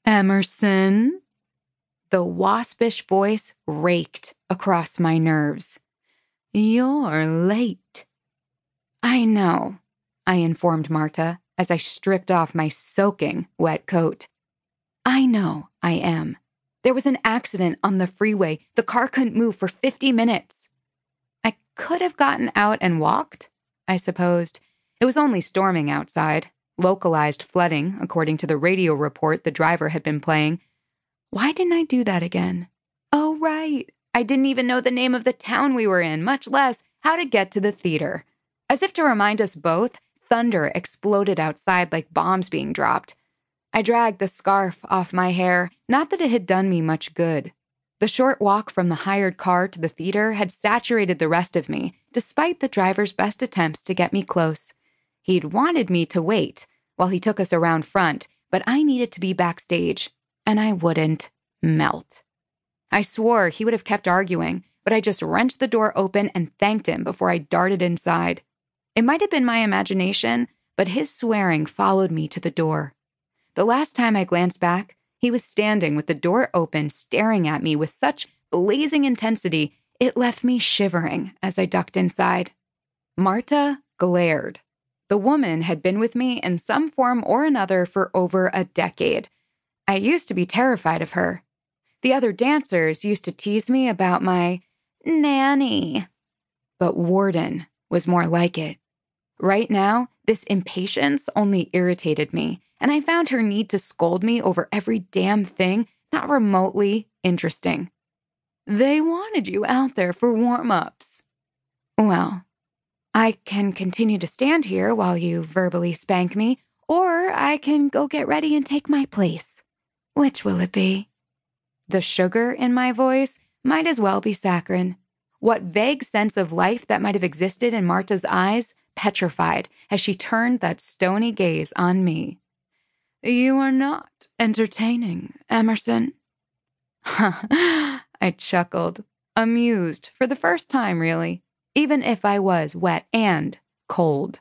Emerson? The waspish voice raked across my nerves. You're late. I know, I informed Marta as I stripped off my soaking wet coat. I know I am. There was an accident on the freeway. The car couldn't move for 50 minutes. I could have gotten out and walked, I supposed. It was only storming outside. Localized flooding, according to the radio report the driver had been playing. Why didn't I do that again? Oh, right. I didn't even know the name of the town we were in, much less how to get to the theater. As if to remind us both, thunder exploded outside like bombs being dropped. I dragged the scarf off my hair, not that it had done me much good. The short walk from the hired car to the theater had saturated the rest of me, despite the driver's best attempts to get me close. He'd wanted me to wait while he took us around front, but I needed to be backstage, and I wouldn't melt. I swore he would have kept arguing, but I just wrenched the door open and thanked him before I darted inside. It might have been my imagination, but his swearing followed me to the door. The last time I glanced back, he was standing with the door open, staring at me with such blazing intensity, it left me shivering as I ducked inside. Marta glared. The woman had been with me in some form or another for over a decade. I used to be terrified of her. The other dancers used to tease me about my nanny. But Warden was more like it. Right now, this impatience only irritated me, and I found her need to scold me over every damn thing not remotely interesting. They wanted you out there for warm-ups. Well, I can continue to stand here while you verbally spank me, or I can go get ready and take my place. Which will it be? The sugar in my voice might as well be saccharine. What vague sense of life that might have existed in Marta's eyes petrified as she turned that stony gaze on me. You are not entertaining, Emerson. I chuckled, amused for the first time, really, even if I was wet and cold.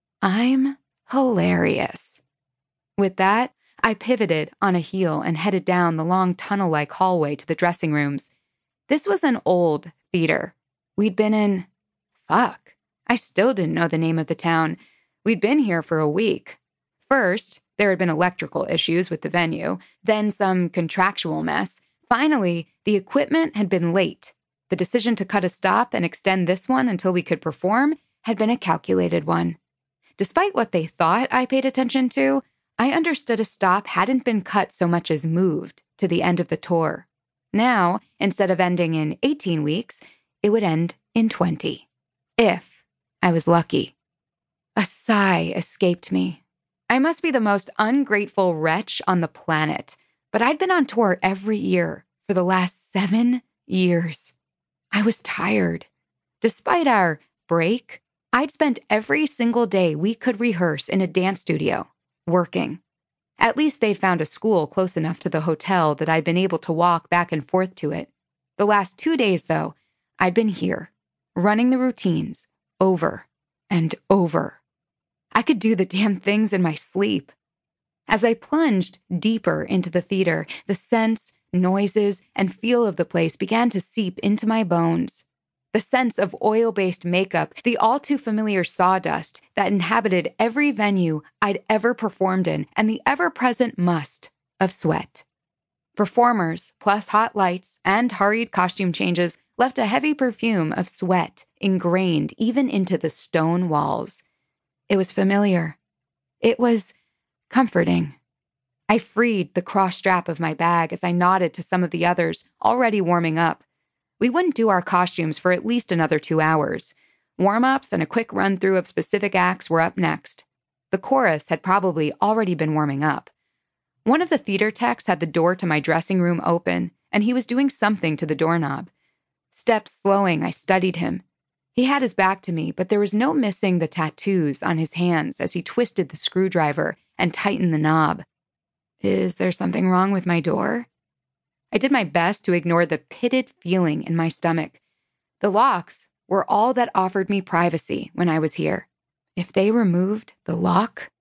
I'm hilarious. With that, I pivoted on a heel and headed down the long tunnel-like hallway to the dressing rooms. This was an old theater. We'd been in... Fuck. I still didn't know the name of the town. We'd been here for a week. First, there had been electrical issues with the venue, then some contractual mess. Finally, the equipment had been late. The decision to cut a stop and extend this one until we could perform had been a calculated one. Despite what they thought I paid attention to, I understood a stop hadn't been cut so much as moved to the end of the tour. Now, instead of ending in 18 weeks, it would end in 20. If I was lucky. A sigh escaped me. I must be the most ungrateful wretch on the planet, but I'd been on tour every year for the last 7 years. I was tired. Despite our break, I'd spent every single day we could rehearse in a dance studio, working. At least they'd found a school close enough to the hotel that I'd been able to walk back and forth to it. The last 2 days, though, I'd been here, running the routines, over and over. I could do the damn things in my sleep. As I plunged deeper into the theater, the scents, noises, and feel of the place began to seep into my bones. The sense of oil-based makeup, the all-too-familiar sawdust that inhabited every venue I'd ever performed in, and the ever-present must of sweat. Performers, plus hot lights and hurried costume changes, left a heavy perfume of sweat ingrained even into the stone walls. It was familiar. It was comforting. I freed the cross strap of my bag as I nodded to some of the others already warming up. We wouldn't do our costumes for at least another 2 hours. Warm-ups and a quick run-through of specific acts were up next. The chorus had probably already been warming up. One of the theater techs had the door to my dressing room open, and he was doing something to the doorknob. Steps slowing, I studied him. He had his back to me, but there was no missing the tattoos on his hands as he twisted the screwdriver and tightened the knob. Is there something wrong with my door? I did my best to ignore the pitted feeling in my stomach. The locks were all that offered me privacy when I was here. If they removed the lock...